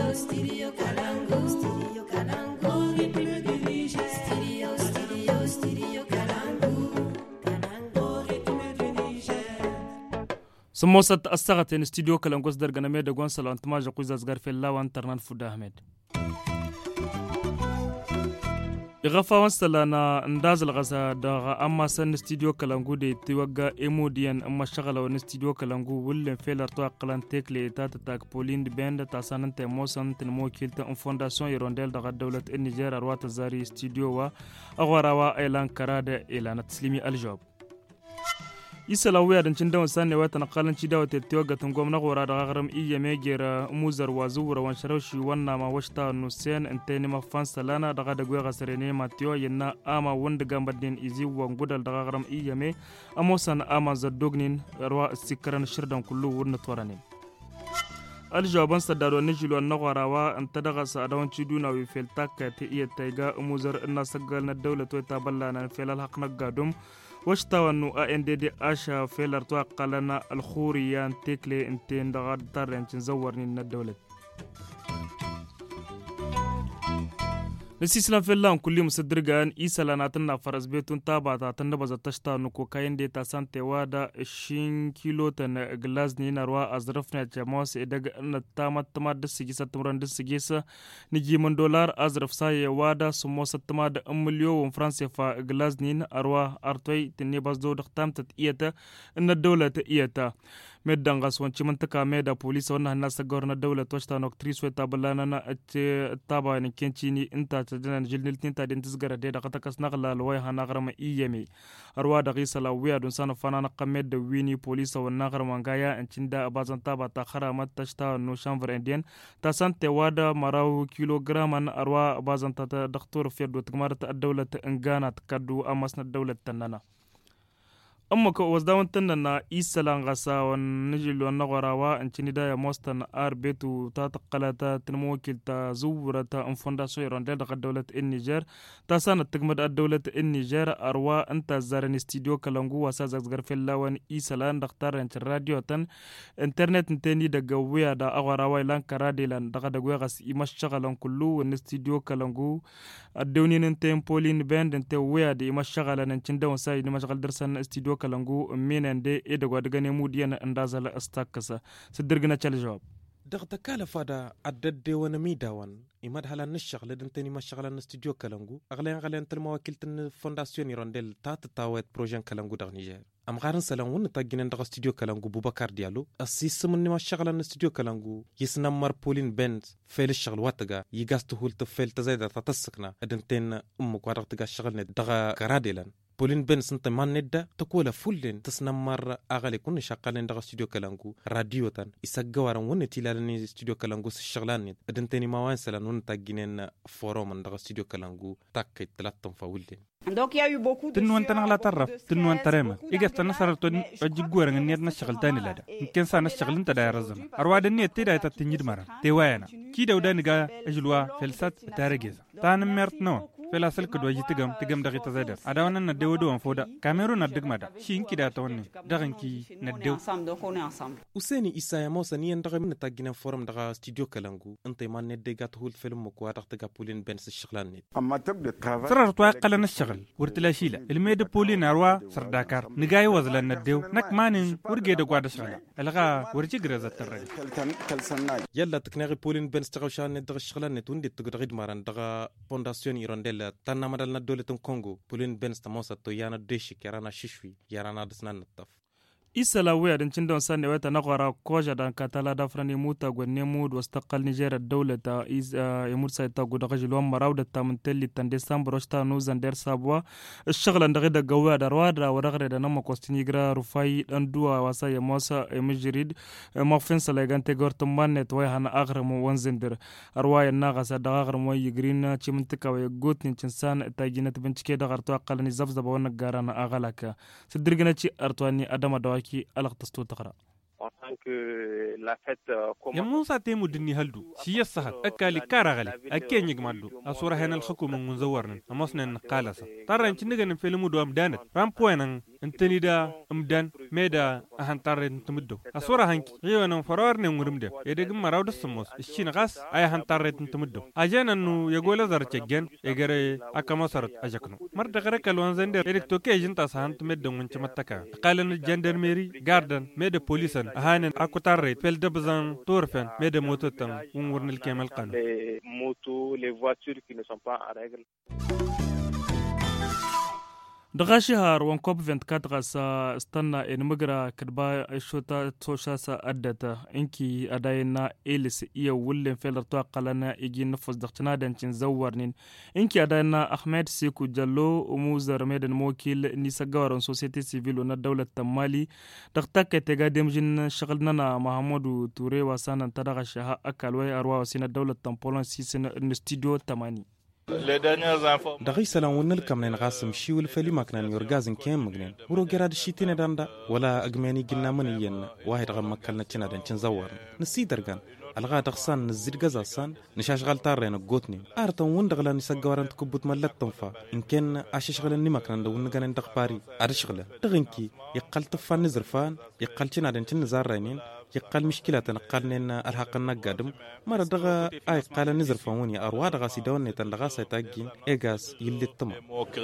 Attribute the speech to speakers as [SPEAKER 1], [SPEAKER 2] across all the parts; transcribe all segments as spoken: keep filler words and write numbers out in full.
[SPEAKER 1] Studio, Studio Kalangu. Studio Kalangu. Studio, Studio, Studio Kalangu. Kalangu.
[SPEAKER 2] سموسة الساعة استديو كلامكوس درجنا ميدا قنصل أنت ما جاكوز أزغر في الله وانترنال فود أحمد إغفا وانسلانا انداز الغزا داغا أما سن استديو كلامكو دي توقع إموديان أما شغل ون استديو كلامكو ولن فيلر تو أقلان تيك لإتات تاك بولين دي بند تاسانن تيموسن تنمو كيلتا ان فونداسيون يرونديل داغا دولة النيجير أروات الزاري استديو و أغواروا إيلان كرادة إيلان تسليمي الجواب isala weyadan cindawan sanne watan qalan cidawa tettiwaga tungomna qora daga garam iya megera muzar wazura wan sharawshi wanna ma washta nusen enteni ma fansalana daga dagwe gasarene matio yenna ama wanda gambadin izi wan gudal daga garam iya me amosan ama zadognin rwa sikran shirdan kullu wurna torane aljawaban sadaro nijilu an naqarawa anta daga sadawan ciduna wi feltak te iya tayga muzar na sagal na dawlatu ta ballana felal haqna gadum واشتاونو ان دي دي اشا فيلر تو قالنا الخوريان تيكلي انتين دغار ترن تزورني الدوله نسيسلا فيلان كل مصدرغان إيسالاناتنا فرز بيتون تابعتا تنبز تشتا نكو كاين دي تاسان تيوادا شين كيلو تن غلازني نروا أزرفنا جموس إدغ نتامت تماد دسيجيسا تمران دسيجيسا نجي من دولار أزرف ساي وادا سموسا تماد أمليو ومفرانسي فا غلازنين أروا أرتوي تنبز دو دختام تتئيتا إن الدولة تئيتا مدان غاسوان چمنتكا ميدا بوليس ونها الناس غورنا دولة توشتا نوكتريس ويتابلانا نا تابا نكينشيني انتا تجنان جلنلتين تا دين تزغر دي دقتكس نغلا لويها نغرم إيامي أروا دغيسا لويا دون سانو فانانا قميد ويني بوليس ونغرم وانغايا انچندا أبازان تابا تاخرا مت تشتا نو شانفر اندين تاسان تيوادا مراو كيلوغرامان أروا أبازان تا دكتور فيردو تغمارت الدولة انغانا تكادو أماسنا الدولة تنانا أما كوزداون تننا إيسالان غسا ونجلو النغراوا انچني دا موستن آر بيتو تاتقلاتا تنموكل تا زورة تا انفونداسيون يرونديل دغا دولة النيجر تاسان تقمد الدولة النيجر أروا انتا زارن استديو كالانغو واسا زغزغر في اللاوان إيسالان دختار انت الراديو تن انترنت انتيني دا قوية دا أغراوا إلان كرادي لان دغا دقوية غس إماش شغلان كلو ون استديو كالانغو الدونين انتين بولين باند انتي ويا دي إماش شغلان انچندون ساي نماش غالدرسان استديو كالانغو مينان إدغوا دغاني موديان اندازل استاكسا سدرغنا تشال جواب
[SPEAKER 3] دغتا كالا فادا عدد وانا ميداوان إماد هلا نشغل دنتني ما شغل استوديو كالانغو أغلين غلين تلما وكيلتن فونداسيون يرونديل تات تاوت بروجين كالانغو دغ نيجر أم غارن سلام ون تاجين دغ استوديو كالانغو بوبكار ديالو أسيس من ما شغل استوديو كالانغو يسنمر بولين بند فيل الشغل واتغا يغاستو هول تفيل تزايد تتسكنا دنتن أم كوارق تغا شغل دغ كراديلان بولين بن سنت مان ندا تقول فولين تسنمر اغالي كون شغالين دغ استوديو كالانغو راديو تان يسغوارن ون تيلالني استوديو كالانغو شغلان ادنتني ما وان سلان ون تاغينن فوروم دغ استوديو كالانغو تاك تلاتم فولين
[SPEAKER 4] donc il y a eu beaucoup de
[SPEAKER 5] تنو انت نغلا ترف تنو انت ريما اجت نصر تن اجغور نيت نشغل تاني لادا يمكن سا نشغل انت دا رزم ارواد النيت تيدا تتنجد مرا تيوانا كي دودا نغا اجلوا فلسات تارجز تان مرت نو فلا سلك دو يتغم تغم دغي تزادر اداونا ندودو ان فودا كاميرون ندغمادا شين كي دا توني دغنكي ندو
[SPEAKER 3] وسيني إسايا موسى نين دغ من تاجين فورم دغ استوديو كالانغو انت ما ندغات هول فيلم كو دغ بولين بنس الشغلان نيت
[SPEAKER 6] اما تبدا ترافا
[SPEAKER 5] سرر توقل نشغل ورتلاشيلا الميد بولين اروا سر داكار نغاي وزلا نديو نك مانين ورغي دغ واد شغلا الغا ورجي غرزه ترغ
[SPEAKER 6] كلسنا
[SPEAKER 3] يلا تكنغي بولين بنس تغشان ندغ الشغلان نت وندي تغدغ ماران دغ فونداسيون يرونديل تانا مدال ندولة كونغو بولين بنس تموسى تو يانا ديشي كيرانا ششوي يانا دسنا نطف
[SPEAKER 2] إسلا ويا دن چندون سنة ويتا نقرا كوجا دان كاتالا دافراني موتا غني مود واستقل نيجيريا الدولة تا إز يمر سايتا غدغج لوم مراود تا من تلي تان ديسمبر وشتا نوزان دير سابوا الشغل اندغدا غوا دروادرا ورغره دا نما كوستينيغرا رفاي اندوا واسا يموسا مجريد مافين سلاغانتي غورتمانت وي هان اغرم وانزندر ارواي الناغسا دغاغر مو يغرينا چمنتكا وي غوتني چنسان تاجينت بنچكي دغرتو قلني زبزب ونغارانا اغلاكا سدرغنا چي ارتواني ادما دواكي الغ تستو تقرا
[SPEAKER 5] يمون ساتي مدني هلدو شي السهل اكالي كاراغلي اكي نيغمادو اصورا هنا الحكومه منزورن امسنا نقالسا ترى انت نغن فيلمو دوام دانت رام بوينن انتني دا امدان ميدا اهانتار انتمدو اصورا هانكي غيوانا فرارني مرمدو يدق مراود السموس الشين غاس اي هانتار انتمدو اجان انو يقول زار تجن يغري اكما صارت اجاكنو مرد غرك الوانزندر يدك توكي جنتا سانت مدو منچ متكا قالن الجندرميري غاردن ميدا بوليسن اهانن اكوتار فيل دبزان تورفن ميدا موتوتن ونورن الكامل قانون
[SPEAKER 4] motos, les voitures qui ne sont pas en règle.
[SPEAKER 2] دغاشي هار وان كوب أربعة وعشرين غاسا استنى ان مغرا كدبا شوتا توشاسا ادتا انكي اداينا اليس يا ولن فيلر تو قلنا يجي نفس دختنا دنچن زورنين انكي اداينا احمد سيكو جالو وموزر ميدن موكيل نيسا غورن سوسيتي سيفيل ون الدوله التمالي دختك تيغا دمجن شغلنا محمود توري وسان تدغشها اكل وي اروا وسين الدوله التمبولون سيسن الاستوديو ثمانية
[SPEAKER 3] دغي سلام ونلكم من غاسم شي والفلي ما كنا يورغازن كام مغنين ورو جراد شيتين داندا ولا اغماني جنا منين واحد غم مكلنا تشنا دنچن زور نسي درغان الغا دغسان نزيد غزاسان نشاش غلطارين غوتني ارتون وندغلا نسغورن تكبوت ملت تنفا ان كان اششغل ني مكان دو نغن دغباري ارشغله دغنكي يقل طفان نزرفان يقل تشنا دنچن زارينين يقال مشكلة نقارنين الحق النقادم مرة دغا اي قال نزر فوني اروا دغا سيدوني تندغا سيتاجين ايغاس يلي الطمع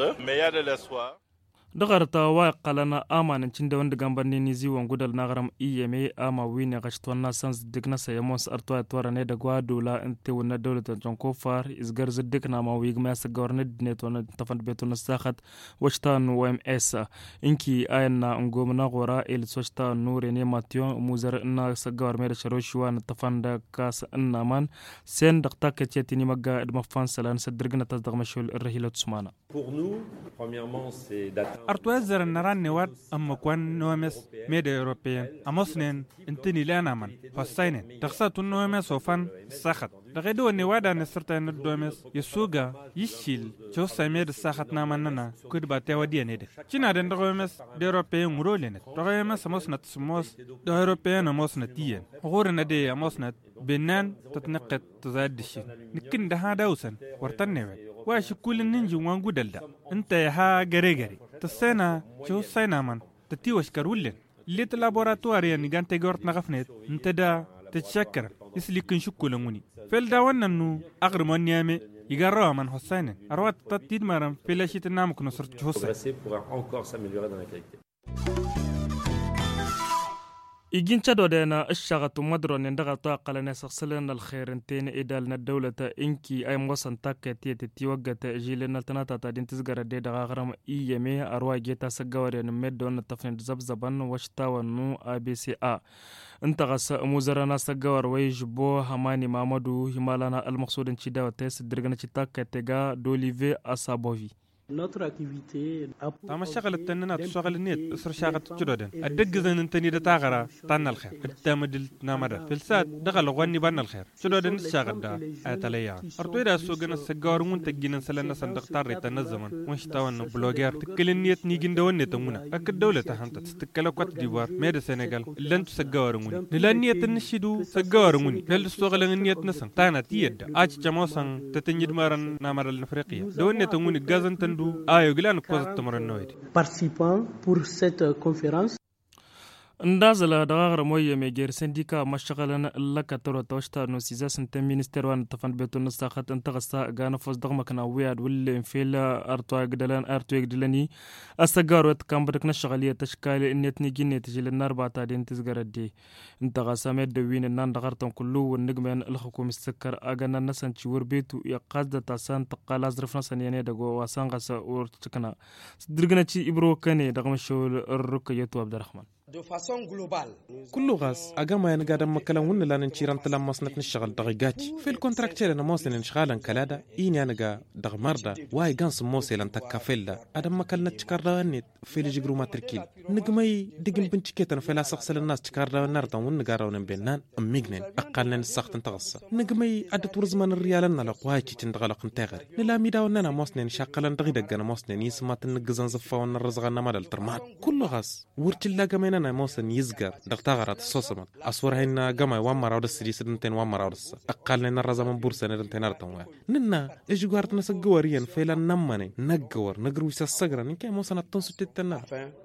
[SPEAKER 2] دغرتا واقلنا امان چند وند گامبني نيزي وانغودل نغرم ايمي اما وين غشتونا سانس دغنا سيموس ارتوا تورني دغوا دولا انت ون دوله جونكو فار ازغر زدكنا ما ويغ ما سغورن دنيتون تفند بيتون ساخت وشتان وام اس انكي اينا انغومنا غورا ال سوشتا نورني ماتيون موزر ان سغور مير شروشوان تفند كاس انمان سين دقتا كتيتني مغا دمفان سلان سدرغنا تصدغمشول الرهيلو تسمانا
[SPEAKER 7] pour nous premièrement c'est d'atteindre
[SPEAKER 5] أرتوازر النران نواد أما كوان نوامس ميدا أوروبيان أموسنين انتني لانا من فاساينين تخصات النوامس وفان الساخت لغيدو النوادا نسرتين الدوامس يسوغا يشيل جوسا ميدا الساخت نامننا كود باتي وديا نيدا جينا دين دغوامس دي أوروبيان مرولينت دغوامس أموسنا تسموس دي أوروبيان أموسنا تيين غورنا دي أموسنا بنان تتنقط تزاد دشين نكين دها داوسن ورطن نواد واش كل ننجي وانقو دلدا انت ها غري غري تسينا شو سينا من تتيوش كرولين اللي تلابوراتواريا نيغان تيغورت نغفنيت انت دا تتشكر اسلي كنشو كولموني فيل داوانا انو اغرمون نيامي يغاروا من حسين اروات تتيد مرم فيلاشيت نامك نصرت حسين
[SPEAKER 2] إجين تدو دينا الشغط مدرون يندغل طاقة لنا سخصلنا الخيرنتين إدالنا الدولة إنكي أي موصن تاكا تيتي وقت جيلنا التناتا تادين تزغر دي دغا غرام إيامي أرواي جيتا سقواري نمدون التفنين زبزبان واشتاوانو آي بي سي آ انتغس موزرانا سقوار ويجبو هماني مامدو همالانا المقصود انشيدا وتيس درغنا تاكا تيغا دوليفي أصابوفي تاما شغل التننا تشغل النيت اسر شاغت جدودن ادغزن انتني دتاغرا تان الخير التامدل نامدا فلسات دغل غني بان الخير جدودن شاغد دا اتليا ارتويدا سوغنا سغار مون تجينا سلنا صندوق طار تنزمن مشتاون بلوجر تكلن نيت نيغين دون تمنا اك الدوله تحنت تستكل كوت ديفوار ميد سنغال لن تسغار مون لن نيت نشيدو سغار مون بل سوغل نيت نسن تانا تيد اج جموسن تتنيد مارن نامرال افريقيا دون تمون غازن
[SPEAKER 8] Participants pour cette conférence.
[SPEAKER 2] ndazala dagar moye meger syndicat mashghalan laka toro toshta no siza sente minister wan tafan beton sakhat antagasta gana fos dagma kana wiad wal fil artoy gdalan artoy gdalani asagarot kambadak nashghaliya tashkal innet nigine tijil narba ta din tizgaradi intagasa med win nan dagarton kullu wan nigman al hukum istakkar agana nasan chiwur betu ya qazda tasan taqala zrfna saniyane dago wasan qasa ur tikana dirgna chi ibro kane dagma shol rukayatu abdurrahman
[SPEAKER 9] de façon globale
[SPEAKER 3] كل غاز أجمع أنا قاعد مكلم ون لان نشيران تلام مصنع نشغل دقيقات في الكونتراكتير أنا موصل نشغالا كلادا إني أنا قا دغمردا واي جانس موصل أنت كافيلا أدم مكلنا تشكردا نت في الجبرو ما تركيل نجمي دقن بنتشكيتنا في لاصق سل الناس تشكردا نردا ون قارا ونبينان أميجنن أقلنا السخط انتغص نجمي عدت ورزمان الريالنا لقواي تشندغلق انتغري نلا ميدا وننا موصل نشاقلا دقيقة موصل نيسمات النجزان زفا ونرزغنا مال الترمات كل غاز ورتلا جمينا أنا موسن يزقر دغتاغرات الصوصمت أصور هنا جمع وامر أو السري سنتين وامر أو الس أقل لنا الرزا من بورسة نرنتين أرتوا ننا إيش جوارت نسجوريا فيلا نمني نجور نجرو يسسجرا نكى موسن التنسو تتنا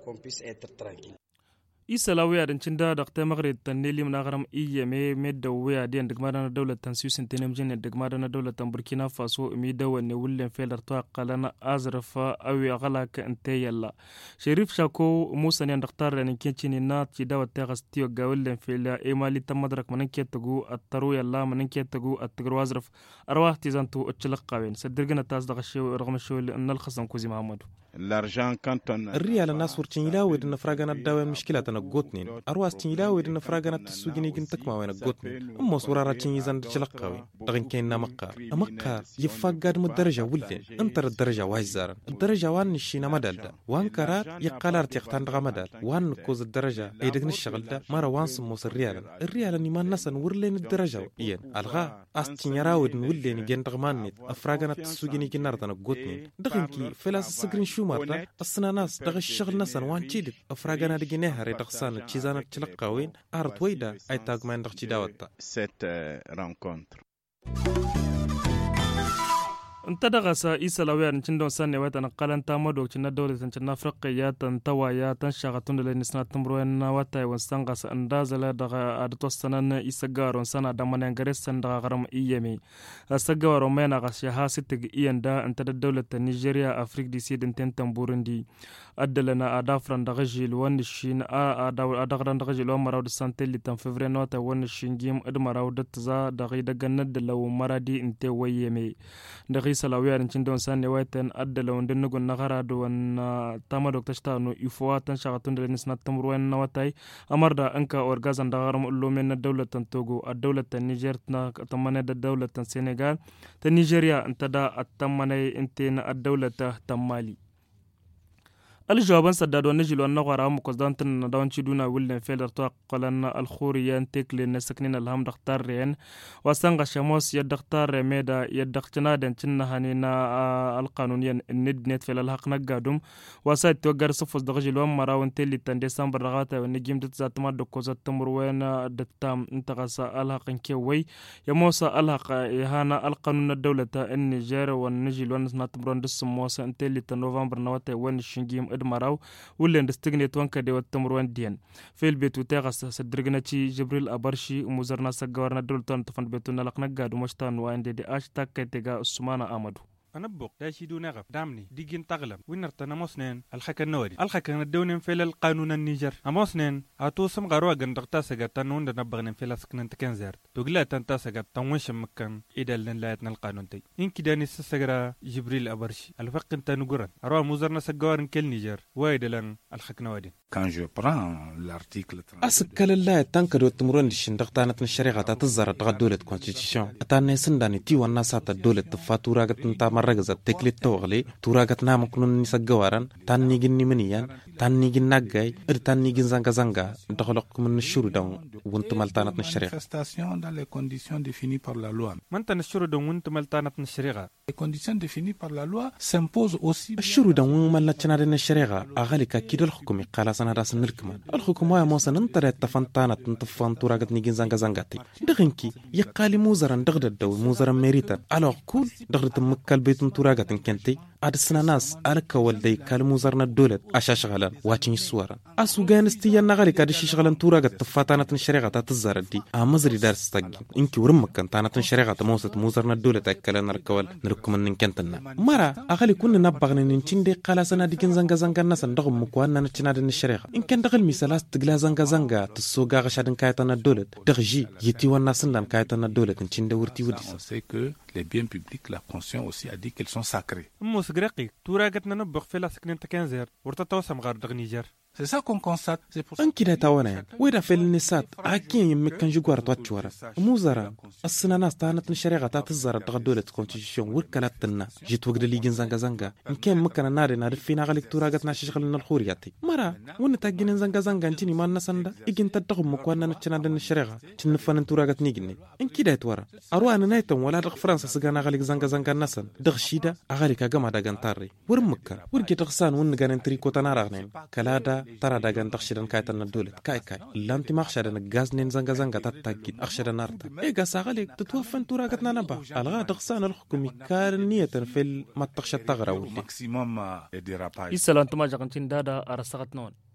[SPEAKER 2] isalawiya dan cinda da ta magre taneli mun garam iye me me da waya diyan daga madana dawlatan susin tenem jin daga madana dawlatan burkina faso mi da wanne wullen felar to qalana azrafa awi galaka ante yalla sharif shako musa ne daktar ne kincini na ci da wata gastiyo ga wullen fela e mali tamadrak manan ke tagu attaru yalla manan ke tagu attagru azraf arwah tizantu uchlaqawen sadirgana tas daga shew ragam shew an alkhasam kuzi mahamadu
[SPEAKER 6] l'argent quand on
[SPEAKER 3] الريال الناس ورتين يلاود إن فراغنا الدواء مشكلة أنا قوتنين أرواس تين يلاود إن فراغنا تسوقني جنتك ما وين قوتنين أما صورة تين يزن تشلقاوي دغن كينا مقار مقار يفقد مدرجة ولدين انتر الدرجة واجزارا الدرجة وان الشينا مدال وان كرار يقالار تيختان دغا مدال وان كوز الدرجة ايدغن الشغل ده مرة وان سموس الريال الريال اني ما نسن ورلين الدرجة ين الغا أستين يراود نولين جن دغمانيت أفراغنا تسوقني جنارتنا قوتنين دغن كي فلاس السجرين شو مرة أصلا ناس دغ الشغل نسن وان تشيد أفراغنا دجناها ري دغسان تشيزانا تشلقاوين أرد ويدا أي تاغ ما ندغ تشيداوتا
[SPEAKER 6] cette rencontre
[SPEAKER 2] انت دغسا إيسا لويان چندون ساني ويتان قالن تامدو چنا دولة چنا فرقيا تنتوايا تنشاغتون لنسنا تمروين واتاي ونسانغس اندازل دغا عدتو سنان إيسا غارون سانا دامانيان غريسان دغا غرم إيامي أساقوا رومينا غشيها ستق إيان دا انت دولة نيجيريا أفريق دي سيدن تن تنبورن دي أدلنا أدافران دغجيل وانشين أدغران دغجيل ومراود سانتيلي تن فبرين واتا وانشين جيم ادمراود تزا دغي دغند لو مرادي انت ويامي دغي salawiya din cin don sanne waitan addala wanda nugun na garado wan tama dokta stano ifwa tan shagatun da nisna tamruwan na watai amarda anka orgazan da garam ullumen na dawlatan togo a dawlatan niger na tamane da dawlatan senegal ta nigeria antada atamane intena ad-dawlata tamali الجوابان سداد ونجل ونغرا مقصدان ندون شدونا ولن فيلر توقلن الخوريان تكل نسكنين الهم دختارين وسانغ شموس يدختار ميدا يدختنا دن تنهانينا القانونيا الند نت في الحق نقادم وساد توغر صفوس دغجل ومرا ونتلي تن ديسمبر رغاتا ونجيم دتزات ما دكوزات تمروين دتام انتغسا الحق كوي يموسا الحق يهانا القانون الدولة النيجر والنجل ونسناتبرون دسموسا انتلي تن نوفمبر نواتا ونشنجيم مراو ولن دستغنيت وانكا دي وتمروان ديان في البيت وتاغس سدرغناتي جبريل ابرشي مزرنا سغورنا دولتون تفن بيتنا لقنا غادو مشتان وان دي اشتاك كتيغا عثمان احمد أنا بوق داشي دون غف دامني ديجين تغلم وينرتنا موسنين الحكا النوادي الحكا الدونين في القانون النيجر أموسنين أتوسم غروا جندقتا سجتان وند نبغن في لسكن تكنزر تقول تنتا سجت تنوش مكان إذا لن لايتنا القانون تي إن كده نسسجرا جبريل أبرشي الفق انت نجرا أروى مزرنا سجوارن كل نيجر وايد لن الحكا النوادي
[SPEAKER 6] quand je prends l'article
[SPEAKER 3] أسكال الله تنكر وتمرون الشندقتانة الشريعة تزرع دولة كونستيتيشن أتاني سنداني تي والناسات الدولة تفاتورا قد مرغزة تكليت توغلي توراغت نامكنون نسجوارن تاني جني منيان تاني جن نجاي إر تاني جن زنجا زنجا دخلق من الشروع دون وانتم ملتانة الشريعة
[SPEAKER 6] dans les conditions définies par la loi
[SPEAKER 5] من تنشروا دون وانتم ملتانة الشريعة
[SPEAKER 6] les conditions définies par la loi s'imposent aussi
[SPEAKER 3] الشروع دون ملتنا دين الشريعة أغلق كيد الحكومة قال سنة راس النركمان الحكومة يا موسى ننتر تفنتانة تنتفن توراغت نيجن زنجا زنجاتي دغنكي يقالي موزران دغد الدو موزران ميريتا على كل دغد مكال بيت توراغت كنتي أدسنا ناس أركا والدي كالموزرنا الدولة أشاش غلان واتشين الصورة أسو جانستي ينغالي كادشي شغلان توراغت تفاتانة الشريعة تتزار دي أمزري دارس تاقين إنكي ورمكان تانة الشريعة موسط موزرنا الدولة تاكالان أركوال نركم من كنتنا مرة أغالي كون نبغن ننشين دي قالا سنة دي كن زنغا زنغا ناسا ندغم مكوانا نتشنادن الشريعة إن كان دغل مثالاس تقلا زنغا زنغا تسوغا غشادن كايتانا الدولة دغجي يتي والناسن لان كايتانا الدولة نشين دورتي وديسا
[SPEAKER 6] les biens publics, la Constitution aussi a dit qu'ils sont sacrés.
[SPEAKER 5] موسغرقي توراغتنا نبغ في لاسكن تكنزر ورتتوسم غار دغ نيجر
[SPEAKER 6] C'est ça qu'on constate. C'est pour ça.
[SPEAKER 3] أنكي ده توانا ويدا في النسات أكين يمكن جوار توتشورا موزرا السنة ناس تانت الشريعة تاتزار تغدولة كونستيتيوشن وركلات تنا جيت وقت اللي جن زنجا زنجا إن كان مكان النار نعرف فينا غلق توراغتنا شغلنا الخورياتي مرة وين تاجين زنجا زنجا انتني ما النسندا يجين تدغم مكوانا نتشنادن الشريعة تنفن توراغت نيجني أنكي ده تورا أروى أنا نايتم ولا دغ فرنسا سجانا غلق زنجا زنجا نسن دغ شيدا أغلق جماعة دغنتاري ورمكا ورجع تغسان ون جان تريكو تنارغنين كلادا لا ترى داغان تخشدن كايتن الدولة كاي كاي لانتي ما خشدن غاز نين زنغا زنغا تتاكد اخشدن نارتا اي غاساغلي تتوفن توراغتنا نبا الغا دغسان الحكومي كارنيه في ما تخشد تغرا ودي
[SPEAKER 2] isalan tuma jakantin dada arasaqat non